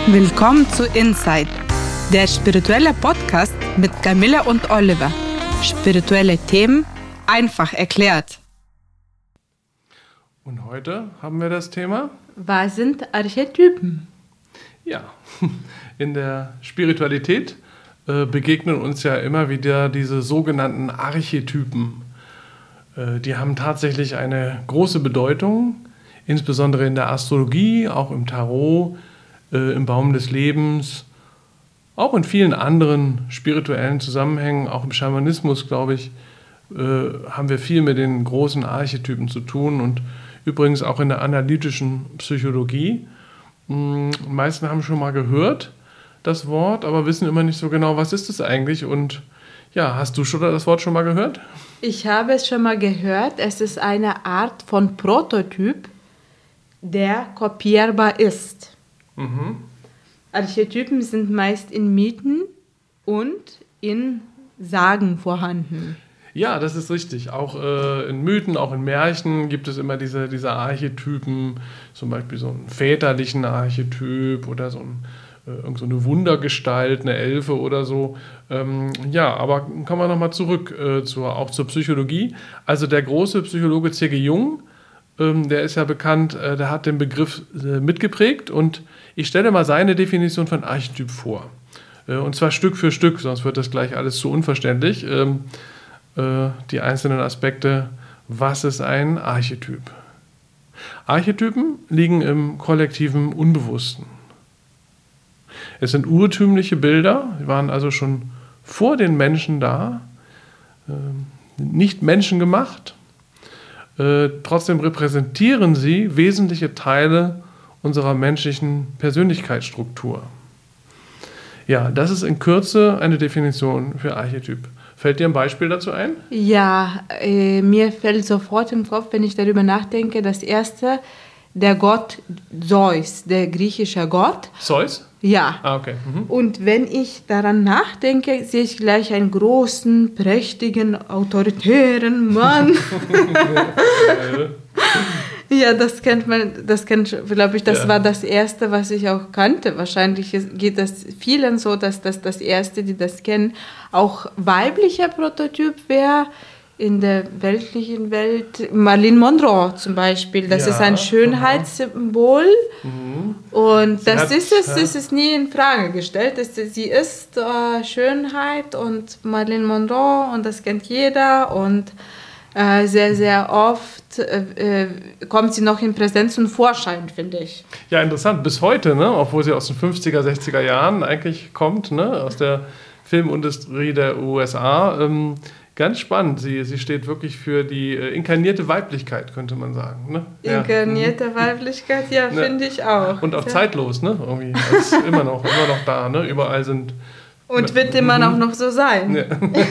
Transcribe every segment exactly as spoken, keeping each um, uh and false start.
Willkommen zu Insight, der spirituelle Podcast mit Camilla und Oliver. Spirituelle Themen einfach erklärt. Und heute haben wir das Thema: Was sind Archetypen? Ja, in der Spiritualität äh, begegnen uns ja immer wieder diese sogenannten Archetypen. Äh, die haben tatsächlich eine große Bedeutung, insbesondere in der Astrologie, auch im Tarot, äh, im Baum des Lebens, auch in vielen anderen spirituellen Zusammenhängen, auch im Schamanismus, glaube ich, äh, haben wir viel mit den großen Archetypen zu tun und übrigens auch in der analytischen Psychologie. Die meisten haben schon mal gehört, das Wort, aber wissen immer nicht so genau, was ist es eigentlich. Und ja, hast du schon das Wort schon mal gehört? Ich habe es schon mal gehört. Es ist eine Art von Prototyp, der kopierbar ist. Mhm. Archetypen sind meist in Mythen und in Sagen vorhanden. Ja, das ist richtig. Auch äh, in Mythen, auch in Märchen gibt es immer diese, diese Archetypen, zum Beispiel so einen väterlichen Archetyp oder so, ein, äh, irgend so eine Wundergestalt, eine Elfe oder so. Ähm, ja, aber kommen wir nochmal zurück, äh, zur, auch zur Psychologie. Also der große Psychologe C G Jung, ähm, der ist ja bekannt, äh, der hat den Begriff äh, mitgeprägt und ich stelle mal seine Definition von Archetyp vor. Äh, und zwar Stück für Stück, sonst wird das gleich alles zu unverständlich. Ähm, die einzelnen Aspekte, was ist ein Archetyp? Archetypen liegen im kollektiven Unbewussten. Es sind urtümliche Bilder, die waren also schon vor den Menschen da, nicht menschengemacht. Trotzdem repräsentieren sie wesentliche Teile unserer menschlichen Persönlichkeitsstruktur. Ja, das ist in Kürze eine Definition für Archetyp. Fällt dir ein Beispiel dazu ein? Ja, äh, mir fällt sofort im Kopf, wenn ich darüber nachdenke, das erste, der Gott Zeus, der griechische Gott. Zeus? Ja. Ah, okay. Mhm. Und wenn ich daran nachdenke, sehe ich gleich einen großen, prächtigen, autoritären Mann. Ja, das kennt man, das kennt, glaube ich, das ja. war das Erste, was ich auch kannte. Wahrscheinlich geht das vielen so, dass das das Erste, die das kennen, auch weiblicher Prototyp wäre in der weltlichen Welt. Marilyn Monroe zum Beispiel, das ja, ist ein Schönheitssymbol. Mhm. Und das hat, ist es, ja. das ist nie in Frage gestellt. Das, sie ist äh, Schönheit und Marilyn Monroe und das kennt jeder und sehr, sehr oft äh, kommt sie noch in Präsenz und Vorschein, finde ich. Ja, interessant. Bis heute, ne? Obwohl sie aus den fünfziger, sechziger Jahren eigentlich kommt, ne? Aus der Filmindustrie der U S A. Ähm, ganz spannend. Sie, sie steht wirklich für die äh, inkarnierte Weiblichkeit, könnte man sagen. Ne? Inkarnierte ja. Weiblichkeit, ja, finde ja. ich auch. Und auch ja. zeitlos, ne? Irgendwie. Das ist immer noch, immer noch da, ne? Überall sind... Und wird immer noch, noch so sein. Ja.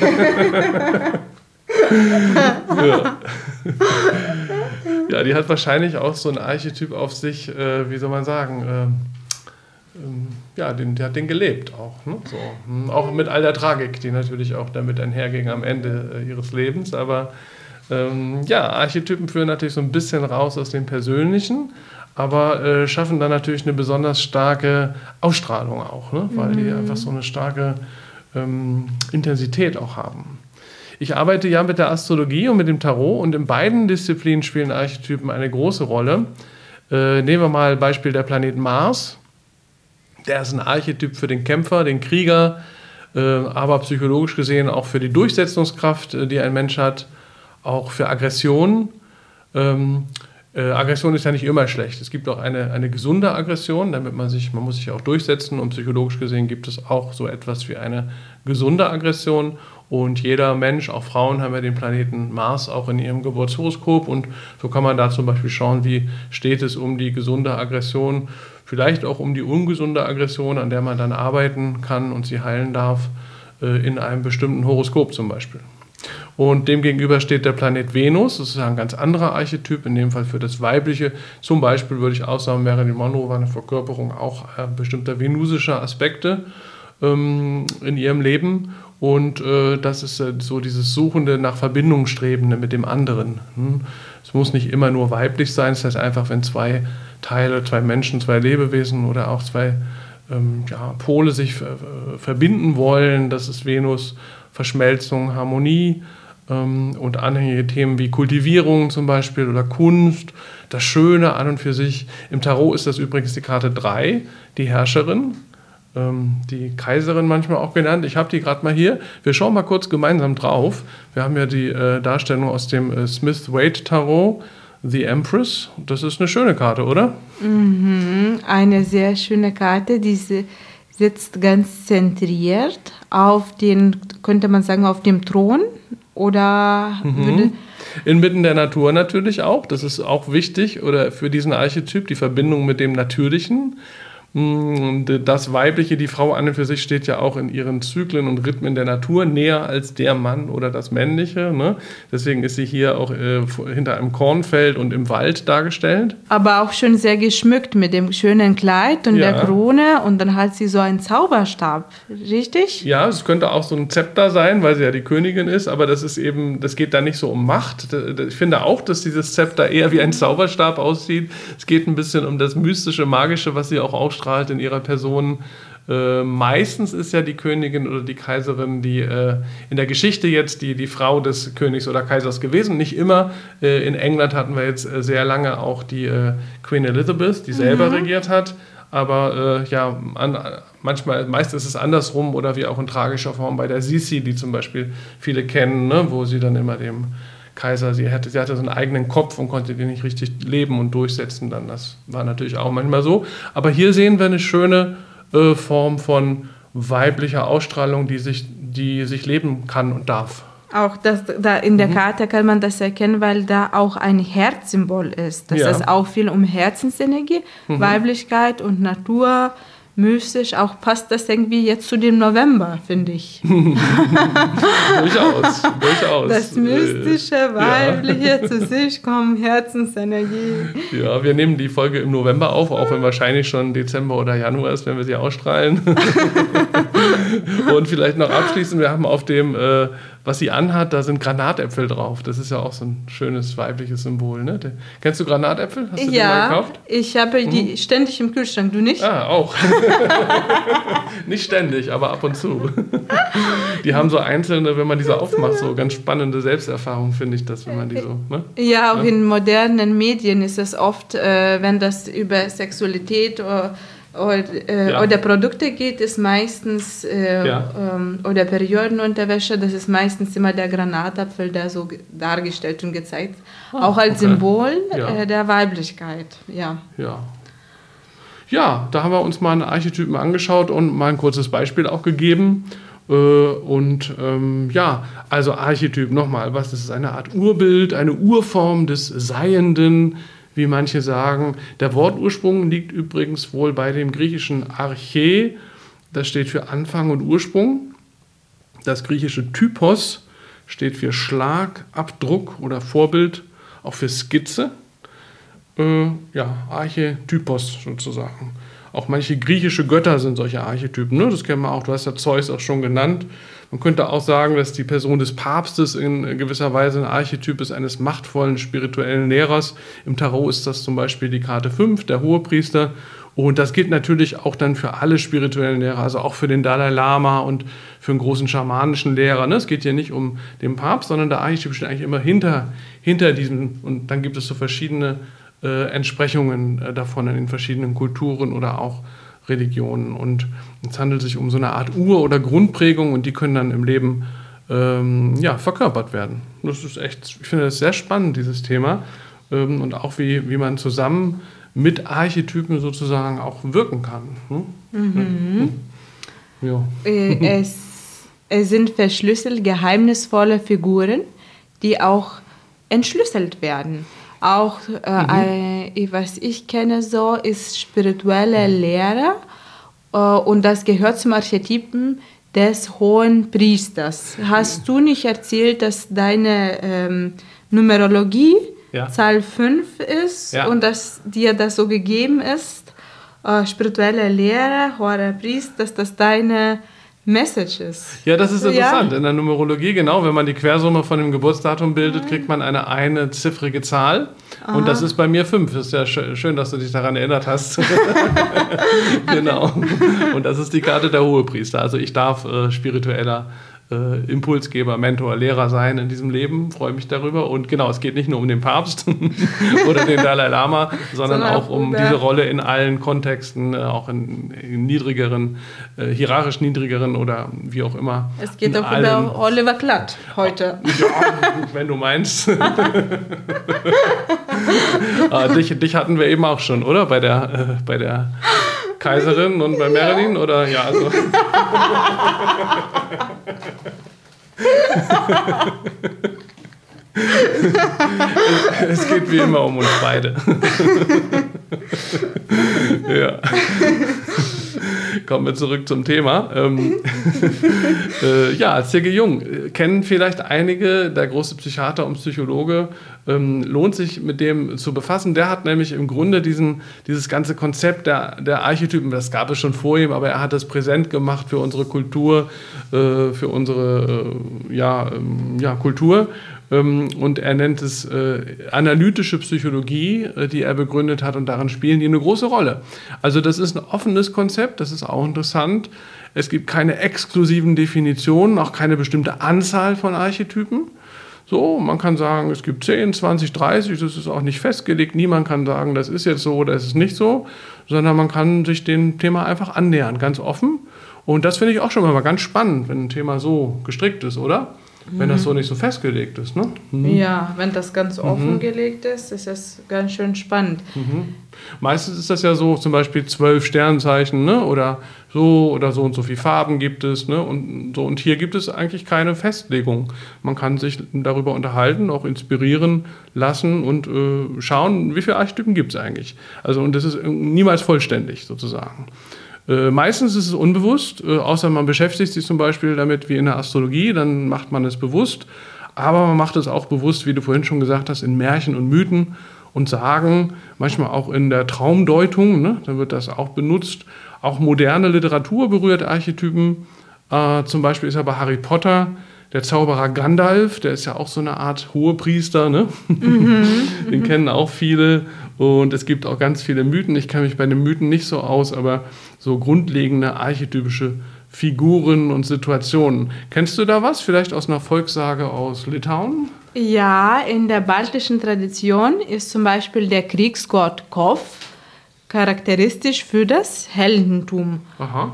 ja. ja, die hat wahrscheinlich auch so ein Archetyp auf sich, äh, wie soll man sagen, äh, ähm, ja, den, die hat den gelebt auch. Ne? So. Auch mit all der Tragik, die natürlich auch damit einherging am Ende äh, ihres Lebens. Aber ähm, ja, Archetypen führen natürlich so ein bisschen raus aus dem Persönlichen, aber äh, schaffen dann natürlich eine besonders starke Ausstrahlung auch, ne? Weil mhm. die einfach so eine starke ähm, Intensität auch haben. Ich arbeite ja mit der Astrologie und mit dem Tarot und in beiden Disziplinen spielen Archetypen eine große Rolle. Äh, nehmen wir mal Beispiel der Planet Mars. Der ist ein Archetyp für den Kämpfer, den Krieger, äh, aber psychologisch gesehen auch für die Durchsetzungskraft, äh, die ein Mensch hat, auch für Aggression. Ähm, äh, Aggression ist ja nicht immer schlecht. Es gibt auch eine, eine gesunde Aggression, damit man sich, man muss sich auch durchsetzen und psychologisch gesehen gibt es auch so etwas wie eine gesunde Aggression. Und jeder Mensch, auch Frauen, haben ja den Planeten Mars auch in ihrem Geburtshoroskop. Und so kann man da zum Beispiel schauen, wie steht es um die gesunde Aggression, vielleicht auch um die ungesunde Aggression, an der man dann arbeiten kann und sie heilen darf, in einem bestimmten Horoskop zum Beispiel. Und demgegenüber steht der Planet Venus, das ist ein ganz anderer Archetyp, in dem Fall für das Weibliche. Zum Beispiel würde ich auch sagen, Marilyn Monroe war eine Verkörperung auch bestimmter venusischer Aspekte ähm, in ihrem Leben. Und äh, das ist äh, so dieses Suchende nach Verbindungsstrebende mit dem anderen. Hm? Es muss nicht immer nur weiblich sein, es heißt einfach, wenn zwei Teile, zwei Menschen, zwei Lebewesen oder auch zwei ähm, ja, Pole sich ver verbinden wollen. Das ist Venus, Verschmelzung, Harmonie ähm, und anhängige Themen wie Kultivierung zum Beispiel oder Kunst. Das Schöne an und für sich. Im Tarot ist das übrigens die Karte drei, die Herrscherin, ähm, die Kaiserin manchmal auch genannt. Ich habe die gerade mal hier. Wir schauen mal kurz gemeinsam drauf. Wir haben ja die äh, Darstellung aus dem äh, Smith-Waite-Tarot, The Empress. Das ist eine schöne Karte, oder? Mhm, eine sehr schöne Karte, die sitzt ganz zentriert auf den, könnte man sagen, auf dem Thron oder mhm. würde... Inmitten der Natur natürlich auch, das ist auch wichtig oder für diesen Archetyp, die Verbindung mit dem Natürlichen. Das Weibliche, die Frau an und für sich steht ja auch in ihren Zyklen und Rhythmen der Natur näher als der Mann oder das Männliche. Ne? Deswegen ist sie hier auch äh, hinter einem Kornfeld und im Wald dargestellt. Aber auch schon sehr geschmückt mit dem schönen Kleid und ja. der Krone und dann hat sie so einen Zauberstab, richtig? Ja, es könnte auch so ein Zepter sein, weil sie ja die Königin ist, aber das ist eben, das geht da nicht so um Macht. Ich finde auch, dass dieses Zepter eher wie ein Zauberstab aussieht. Es geht ein bisschen um das Mystische, Magische, was sie auch ausstrahlt in ihrer Person. Äh, meistens ist ja die Königin oder die Kaiserin die äh, in der Geschichte jetzt die, die Frau des Königs oder Kaisers gewesen. Nicht immer. Äh, in England hatten wir jetzt äh, sehr lange auch die äh, Queen Elizabeth, die selber mhm. regiert hat. Aber äh, ja, an, manchmal, meist ist es andersrum oder wie auch in tragischer Form bei der Sisi, die zum Beispiel viele kennen, ne, wo sie dann immer dem Kaiser, sie hatte, sie hatte so einen eigenen Kopf und konnte den nicht richtig leben und durchsetzen. Dann, das war natürlich auch manchmal so. Aber hier sehen wir eine schöne äh, Form von weiblicher Ausstrahlung, die sich, die sich leben kann und darf. Auch das, da in der mhm. Karte kann man das erkennen, weil da auch ein Herzsymbol ist. Das ja. ist auch viel um Herzensenergie, mhm. Weiblichkeit und Natur. Mystisch, auch passt das irgendwie jetzt zu dem November, finde ich. durchaus, durchaus. Das Mystische, Weibliche, ja. zu sich kommen, Herzensenergie. Ja, wir nehmen die Folge im November auf, auch wenn wahrscheinlich schon Dezember oder Januar ist, wenn wir sie ausstrahlen. Und vielleicht noch abschließend, wir haben auf dem, äh, was sie anhat, da sind Granatäpfel drauf. Das ist ja auch so ein schönes weibliches Symbol. Ne? Kennst du Granatäpfel? Hast du ja, die mal gekauft? Ich habe die mhm. ständig im Kühlschrank. Du nicht? Ah, auch. Nicht ständig, aber ab und zu. Die haben so einzelne, wenn man diese aufmacht, so ganz spannende Selbsterfahrungen, finde ich das, wenn man die so... Ne? Ja, auch ja? in modernen Medien ist es oft, äh, wenn das über Sexualität oder, oder, äh, ja. oder Produkte geht, ist meistens, äh, ja. ähm, oder Periodenunterwäsche, das ist meistens immer der Granatapfel, der so dargestellt und gezeigt, oh, auch als okay. Symbol ja. äh, der Weiblichkeit. Ja. Ja. Ja, da haben wir uns mal einen Archetypen angeschaut und mal ein kurzes Beispiel auch gegeben. Und ähm, ja, also Archetyp nochmal, was ist es? Eine Art Urbild, eine Urform des Seienden, wie manche sagen. Der Wortursprung liegt übrigens wohl bei dem griechischen Arche, das steht für Anfang und Ursprung. Das griechische Typos steht für Schlag, Abdruck oder Vorbild, auch für Skizze. Äh, ja, Archetypos sozusagen. Auch manche griechische Götter sind solche Archetypen. Ne? Das kennen wir auch, du hast ja Zeus auch schon genannt. Man könnte auch sagen, dass die Person des Papstes in gewisser Weise ein Archetyp ist eines machtvollen spirituellen Lehrers. Im Tarot ist das zum Beispiel die Karte fünf, der Hohepriester. Und das gilt natürlich auch dann für alle spirituellen Lehrer, also auch für den Dalai Lama und für einen großen schamanischen Lehrer. Ne? Es geht hier nicht um den Papst, sondern der Archetyp steht eigentlich immer hinter, hinter diesem. Und dann gibt es so verschiedene Äh, Entsprechungen äh, davon in den verschiedenen Kulturen oder auch Religionen. Und es handelt sich um so eine Art Ur- oder Grundprägung und die können dann im Leben ähm, ja, verkörpert werden. Das ist echt, ich finde das sehr spannend, dieses Thema. Ähm, und auch wie, wie man zusammen mit Archetypen sozusagen auch wirken kann. Hm? Mhm. Ja. Äh, es, es sind verschlüsselt geheimnisvolle Figuren, die auch entschlüsselt werden. Auch, äh, mhm. was ich kenne, so ist spirituelle Lehre äh, und das gehört zum Archetypen des hohen Priesters. Hast du nicht erzählt, dass deine ähm, Numerologie ja. Zahl fünf ist ja. und dass dir das so gegeben ist, äh, spirituelle Lehre, hoher Priester, dass das deine Messages. Ja, das ist interessant. Ja. In der Numerologie, genau, wenn man die Quersumme von dem Geburtsdatum bildet, kriegt man eine eine ziffrige Zahl. Aha. Und das ist bei mir fünf. Das ist ja schön, dass du dich daran erinnert hast. Genau. Und das ist die Karte der Hohepriester. Also ich darf äh, spiritueller äh, Impulsgeber, Mentor, Lehrer sein in diesem Leben. Freue mich darüber. Und genau, es geht nicht nur um den Papst oder den Dalai Lama, sondern, sondern auch um diese Rolle in allen Kontexten, äh, auch in, in niedrigeren, äh, hierarchisch niedrigeren oder wie auch immer. Es geht auch über Oliver Klatt heute. Ja, wenn du meinst. ah, dich, dich hatten wir eben auch schon, oder? Bei der, äh, bei der Kaiserin und bei Marilyn, ja. Oder? Ja, also. es, es geht wie immer um uns beide. Ja. Kommen wir zurück zum Thema. Ähm, äh, ja, C G. Jung kennen vielleicht einige, der große Psychiater und Psychologe, ähm, lohnt sich mit dem zu befassen. Der hat nämlich im Grunde diesen, dieses ganze Konzept der, der Archetypen, das gab es schon vor ihm, aber er hat es präsent gemacht für unsere Kultur, äh, für unsere äh, ja, ähm, ja, Kultur. Und er nennt es äh, analytische Psychologie, äh, die er begründet hat, und darin spielen die eine große Rolle. Also das ist ein offenes Konzept, das ist auch interessant. Es gibt keine exklusiven Definitionen, auch keine bestimmte Anzahl von Archetypen. So, man kann sagen, es gibt zehn, zwanzig, dreißig, das ist auch nicht festgelegt. Niemand kann sagen, das ist jetzt so oder es ist nicht so, sondern man kann sich dem Thema einfach annähern, ganz offen. Und das finde ich auch schon mal ganz spannend, wenn ein Thema so gestrickt ist, oder? Wenn das so nicht so festgelegt ist, ne? Mhm. Ja, wenn das ganz offengelegt mhm. ist, ist das ganz schön spannend. Mhm. Meistens ist das ja so, zum Beispiel zwölf Sternzeichen, ne? Oder so oder so und so viele Farben gibt es, ne? Und so. Und hier gibt es eigentlich keine Festlegung. Man kann sich darüber unterhalten, auch inspirieren lassen und äh, schauen, wie viele Archetypen gibt es eigentlich. Also, und das ist niemals vollständig sozusagen. Äh, meistens ist es unbewusst, äh, außer man beschäftigt sich zum Beispiel damit wie in der Astrologie, dann macht man es bewusst. Aber man macht es auch bewusst, wie du vorhin schon gesagt hast, in Märchen und Mythen und Sagen, manchmal auch in der Traumdeutung, ne? Da wird das auch benutzt. Auch moderne Literatur berührt Archetypen. Äh, zum Beispiel ist ja bei Harry Potter der Zauberer Gandalf, der ist ja auch so eine Art Hohepriester, ne? Mhm. Den kennen auch viele. Und es gibt auch ganz viele Mythen. Ich kenne mich bei den Mythen nicht so aus, aber so grundlegende archetypische Figuren und Situationen. Kennst du da was? Vielleicht aus einer Volkssage aus Litauen? Ja, in der baltischen Tradition ist zum Beispiel der Kriegsgott Kov charakteristisch für das Heldentum. Aha.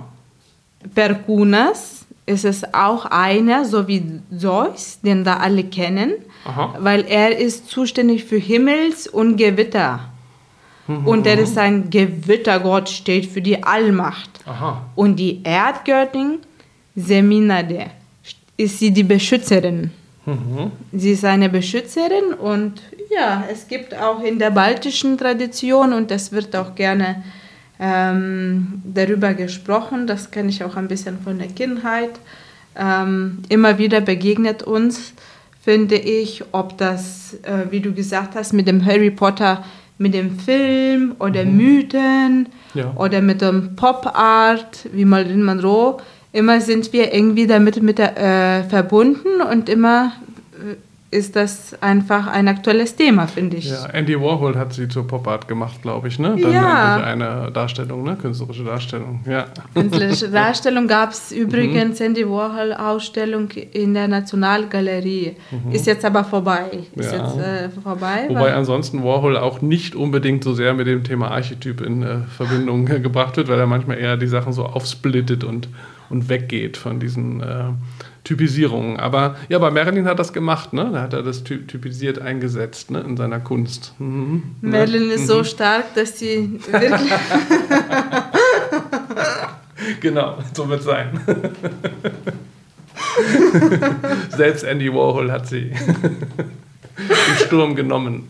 Perkunas ist es auch einer, so wie Zeus, den da alle kennen, aha, weil er ist zuständig für Himmels- und Gewitter. Mhm, und er ist ein Gewittergott, steht für die Allmacht. Aha. Und die Erdgöttin Seminade ist sie die Beschützerin. Mhm. Sie ist eine Beschützerin und ja, es gibt auch in der baltischen Tradition, und das wird auch gerne ähm, darüber gesprochen, das kenne ich auch ein bisschen von der Kindheit, ähm, immer wieder begegnet uns, finde ich, ob das, äh, wie du gesagt hast, mit dem Harry Potter, mit dem Film oder mhm. Mythen, ja, oder mit dem Pop-Art, wie Marilyn Monroe, immer sind wir irgendwie damit mit der, äh, verbunden und immer äh, ist das einfach ein aktuelles Thema, finde ich. Ja, Andy Warhol hat sie zur Pop-Art gemacht, glaube ich, ne? Dann ja. eine Darstellung, ne? Künstlerische Darstellung, ja. Künstlerische Darstellung gab es übrigens, mhm. Andy Warhol-Ausstellung in der Nationalgalerie. Mhm. Ist jetzt aber vorbei. Ist ja. jetzt äh, vorbei. Wobei ansonsten Warhol auch nicht unbedingt so sehr mit dem Thema Archetyp in äh, Verbindung gebracht wird, weil er manchmal eher die Sachen so aufsplittet und, und weggeht von diesen äh, Typisierungen. Aber ja, bei Marilyn hat das gemacht, ne? Da hat er das typisiert eingesetzt, ne? In seiner Kunst. Mhm. Marilyn ist mhm. so stark, dass sie wirklich... Genau, so wird es sein. Selbst Andy Warhol hat sie im Sturm genommen.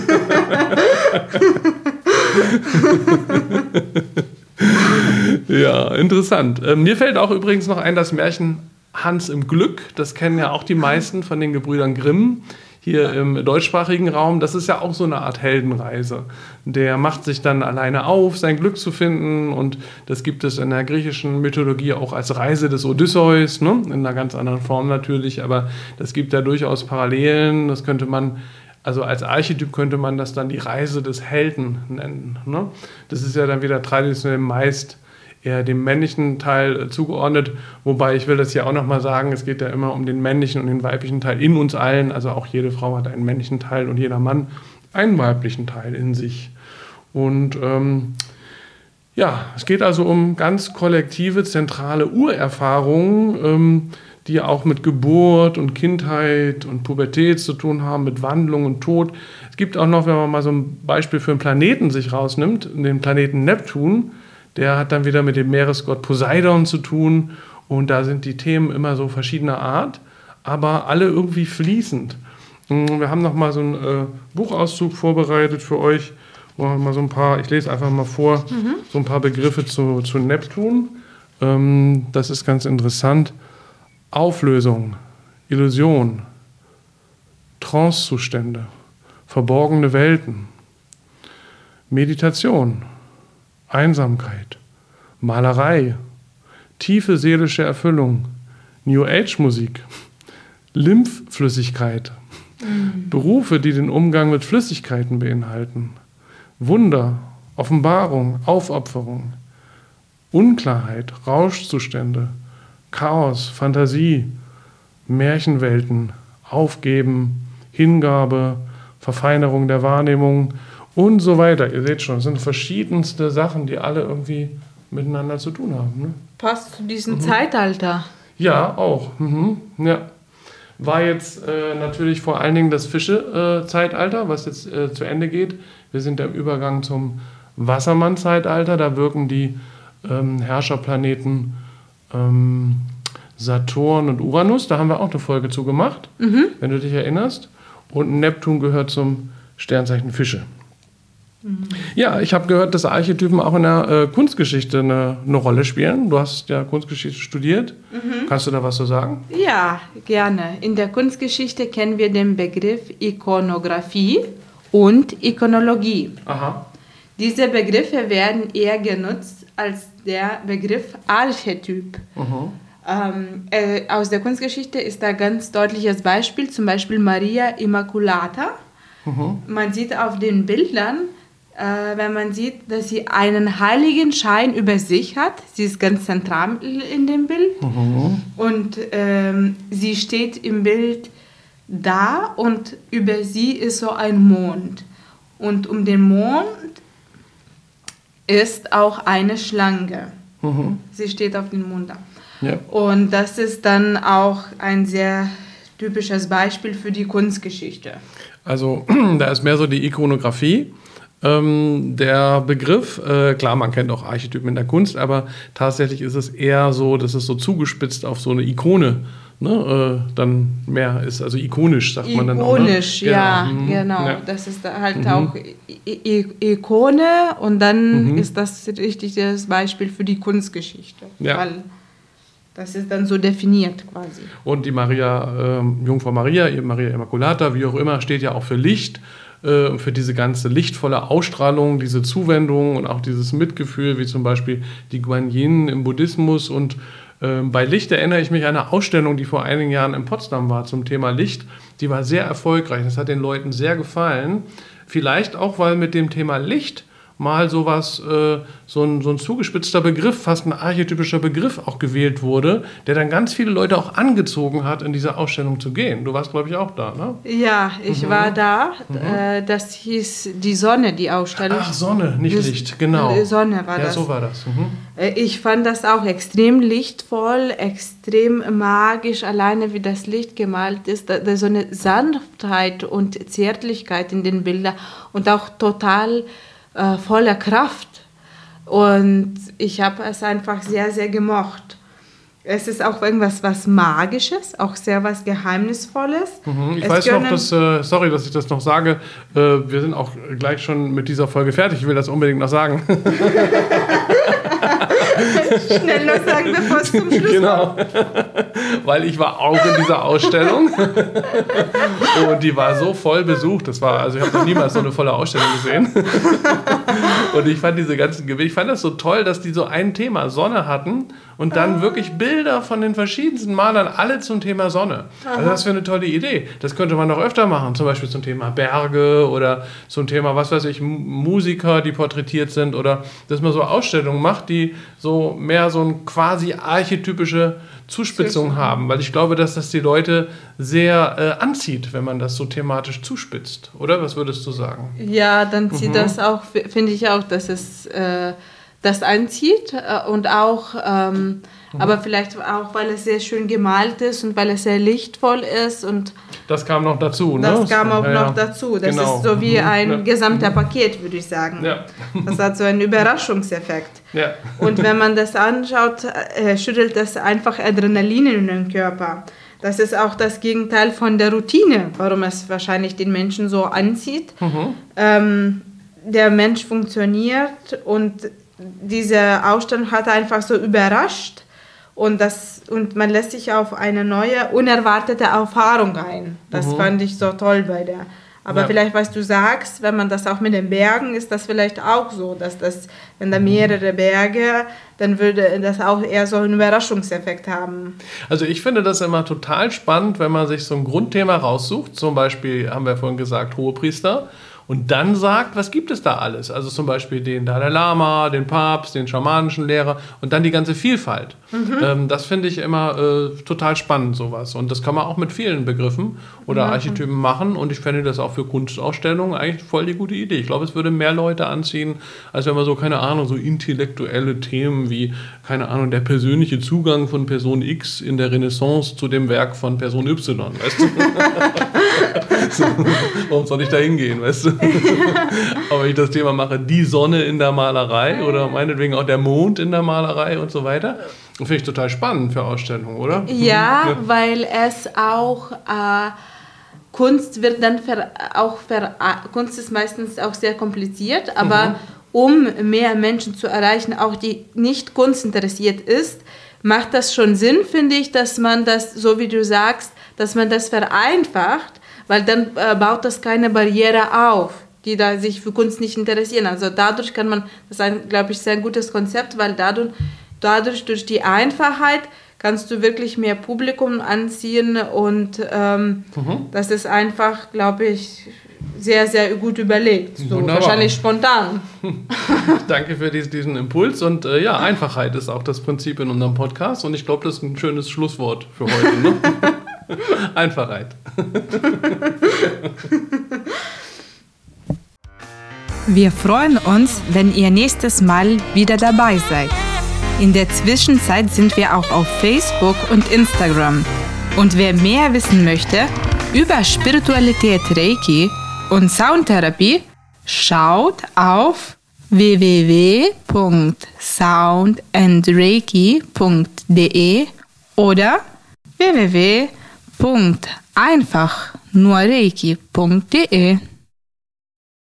Ja, interessant. Äh, mir fällt auch übrigens noch ein, das Märchen Hans im Glück. Das kennen ja auch die meisten von den Gebrüdern Grimm. hier im deutschsprachigen Raum, das ist ja auch so eine Art Heldenreise. Der macht sich dann alleine auf, sein Glück zu finden, und das gibt es in der griechischen Mythologie auch als Reise des Odysseus, ne? In einer ganz anderen Form natürlich, aber das gibt da durchaus Parallelen. Das könnte man, also als Archetyp könnte man das dann die Reise des Helden nennen, ne? Das ist ja dann wieder traditionell meist eher dem männlichen Teil zugeordnet, wobei ich will das ja auch nochmal sagen, es geht ja immer um den männlichen und den weiblichen Teil in uns allen, also auch jede Frau hat einen männlichen Teil und jeder Mann einen weiblichen Teil in sich. Und ähm, ja, es geht also um ganz kollektive, zentrale Urerfahrungen, ähm, die auch mit Geburt und Kindheit und Pubertät zu tun haben, mit Wandlung und Tod. Es gibt auch noch, wenn man mal so ein Beispiel für einen Planeten sich rausnimmt, den Planeten Neptun, der hat dann wieder mit dem Meeresgott Poseidon zu tun, und da sind die Themen immer so verschiedener Art, aber alle irgendwie fließend. Wir haben noch mal so einen äh, Buchauszug vorbereitet für euch, wo wir mal so ein paar, ich lese einfach mal vor, mhm. so ein paar Begriffe zu, zu Neptun. Ähm, das ist ganz interessant. Auflösung, Illusion, Trancezustände, verborgene Welten, Meditation, Einsamkeit, Malerei, tiefe seelische Erfüllung, New Age Musik, Lymphflüssigkeit, mhm. Berufe, die den Umgang mit Flüssigkeiten beinhalten, Wunder, Offenbarung, Aufopferung, Unklarheit, Rauschzustände, Chaos, Fantasie, Märchenwelten, Aufgeben, Hingabe, Verfeinerung der Wahrnehmung und so weiter. Ihr seht schon, es sind verschiedenste Sachen, die alle irgendwie miteinander zu tun haben. Ne? Passt zu diesem mhm. Zeitalter. Ja, auch. Mhm. Ja. War jetzt äh, natürlich vor allen Dingen das Fische-Zeitalter, äh, was jetzt äh, zu Ende geht. Wir sind im Übergang zum Wassermann-Zeitalter. Da wirken die ähm, Herrscherplaneten ähm, Saturn und Uranus. Da haben wir auch eine Folge zu gemacht, mhm. wenn du dich erinnerst. Und Neptun gehört zum Sternzeichen Fische. Mhm. Ja, ich habe gehört, dass Archetypen auch in der äh, Kunstgeschichte eine, eine Rolle spielen. Du hast ja Kunstgeschichte studiert. Mhm. Kannst du da was zu sagen? Ja, gerne. In der Kunstgeschichte kennen wir den Begriff Ikonographie und Ikonologie. Aha. Diese Begriffe werden eher genutzt als der Begriff Archetyp. Mhm. Ähm, äh, aus der Kunstgeschichte ist da ein ganz deutliches Beispiel, zum Beispiel Maria Immaculata. Mhm. Man sieht auf den Bildern, äh, wenn man sieht, dass sie einen heiligen Schein über sich hat. Sie ist ganz zentral in dem Bild. Mhm. Und ähm, sie steht im Bild da und über sie ist so ein Mond. Und um den Mond ist auch eine Schlange. Mhm. Sie steht auf dem Mond da. Ja. Und das ist dann auch ein sehr typisches Beispiel für die Kunstgeschichte. Also da ist mehr so die Ikonografie. Ähm, der Begriff, äh, klar, man kennt auch Archetypen in der Kunst, aber tatsächlich ist es eher so, dass es so zugespitzt auf so eine Ikone, ne, äh, dann mehr ist, also ikonisch sagt ikonisch, man dann auch. Ikonisch, ne? ja, mhm. genau. Ja. Das ist halt mhm. auch I- I- Ikone, und dann mhm. ist das richtig das Beispiel für die Kunstgeschichte. Ja. Weil das ist dann so definiert quasi. Und die Maria, äh, Jungfrau Maria, Maria Immaculata, wie auch immer, steht ja auch für Licht, äh, für diese ganze lichtvolle Ausstrahlung, diese Zuwendung und auch dieses Mitgefühl, wie zum Beispiel die Guanyin im Buddhismus. Und äh, bei Licht erinnere ich mich an eine Ausstellung, die vor einigen Jahren in Potsdam war zum Thema Licht. Die war sehr erfolgreich, das hat den Leuten sehr gefallen. Vielleicht auch, weil mit dem Thema Licht mal sowas, äh, so, ein, so ein zugespitzter Begriff, fast ein archetypischer Begriff auch gewählt wurde, der dann ganz viele Leute auch angezogen hat, in diese Ausstellung zu gehen. Du warst, glaube ich, auch da, ne? Ja, ich mhm. war da. Mhm. Äh, das hieß die Sonne, die Ausstellung. Ach, Sonne, nicht das, Licht, genau. Die Sonne war ja, das. Ja, so war das. Mhm. Äh, ich fand das auch extrem lichtvoll, extrem magisch, alleine wie das Licht gemalt ist. Da, da so eine Sanftheit und Zärtlichkeit in den Bildern und auch total voller Kraft, und ich habe es einfach sehr, sehr gemocht. Es ist auch irgendwas was Magisches, auch sehr was Geheimnisvolles. Mhm, ich es weiß noch, dass, äh, sorry, dass ich das noch sage, äh, wir sind auch gleich schon mit dieser Folge fertig, ich will das unbedingt noch sagen. Schnell noch sagen, bevor es zum Schluss genau. weil ich war auch in dieser Ausstellung und die war so voll besucht. Das war, also ich habe noch niemals so eine volle Ausstellung gesehen. Und ich fand diese ganzen Gewebe, ich fand das so toll, dass die so ein Thema Sonne hatten und dann wirklich Bilder von den verschiedensten Malern, alle zum Thema Sonne. Also das wäre eine tolle Idee. Das könnte man noch öfter machen, zum Beispiel zum Thema Berge oder zum Thema, was weiß ich, Musiker, die porträtiert sind oder dass man so Ausstellungen macht, die so mehr so ein quasi archetypische Zuspitzung haben, weil ich glaube, dass das die Leute sehr äh, anzieht, wenn man das so thematisch zuspitzt, oder? Was würdest du sagen? Ja, dann zieht mhm. das auch, finde ich auch, dass es äh, das anzieht äh, und auch, ähm, mhm. aber vielleicht auch, weil es sehr schön gemalt ist und weil es sehr lichtvoll ist und das kam noch dazu, ne? Das kam auch ja, noch dazu. Das genau. ist so wie ein ja. gesamter Paket, würde ich sagen. Ja. Das hat so einen Überraschungseffekt. Ja. Und wenn man das anschaut, äh, schüttelt das einfach Adrenalin in den Körper. Das ist auch das Gegenteil von der Routine, warum es wahrscheinlich den Menschen so anzieht. Mhm. Ähm, der Mensch funktioniert und diese Ausstellung hat einfach so überrascht. Und, das, und man lässt sich auf eine neue, unerwartete Erfahrung ein. Das mhm. fand ich so toll bei der. Aber ja. vielleicht, was du sagst, wenn man das auch mit den Bergen, ist das vielleicht auch so, dass das, wenn da mehrere Berge, dann würde das auch eher so einen Überraschungseffekt haben. Also ich finde das immer total spannend, wenn man sich so ein Grundthema raussucht. Zum Beispiel haben wir vorhin gesagt, Hohepriester. Und dann sagt, was gibt es da alles? Also zum Beispiel den Dalai Lama, den Papst, den schamanischen Lehrer und dann die ganze Vielfalt. Mhm. Ähm, das finde ich immer äh, total spannend, sowas. Und das kann man auch mit vielen Begriffen oder mhm. Archetypen machen. Und ich fände das auch für Kunstausstellungen eigentlich voll die gute Idee. Ich glaube, es würde mehr Leute anziehen, als wenn man so, keine Ahnung, so intellektuelle Themen wie, keine Ahnung, der persönliche Zugang von Person X in der Renaissance zu dem Werk von Person Y, weißt du? So, warum soll ich da hingehen, weißt du? Aber wenn ich das Thema mache, die Sonne in der Malerei oder meinetwegen auch der Mond in der Malerei und so weiter, finde ich total spannend für Ausstellungen, oder? Ja, ja. Weil es auch äh, Kunst wird dann ver, auch ver, Kunst ist meistens auch sehr kompliziert, aber mhm. um mehr Menschen zu erreichen, auch die nicht Kunst interessiert ist, macht das schon Sinn, finde ich, dass man das, so wie du sagst, dass man das vereinfacht, weil dann äh, baut das keine Barriere auf, die da sich für Kunst nicht interessieren. Also dadurch kann man, das ist ein, glaube ich, sehr gutes Konzept, weil dadurch, dadurch durch die Einfachheit kannst du wirklich mehr Publikum anziehen und ähm, mhm. das ist einfach, glaube ich, sehr, sehr gut überlegt. So Wunderbar. Wahrscheinlich spontan. Danke für diesen Impuls und äh, ja, Einfachheit ist auch das Prinzip in unserem Podcast und ich glaube, das ist ein schönes Schlusswort für heute. Ne? Einfachheit. Wir freuen uns, wenn ihr nächstes Mal wieder dabei seid. In der Zwischenzeit sind wir auch auf Facebook und Instagram. Und wer mehr wissen möchte über Spiritualität, Reiki und Soundtherapie, schaut auf w w w punkt sound and reiki punkt d e oder w w w punkt einfach nur reiki punkt d e.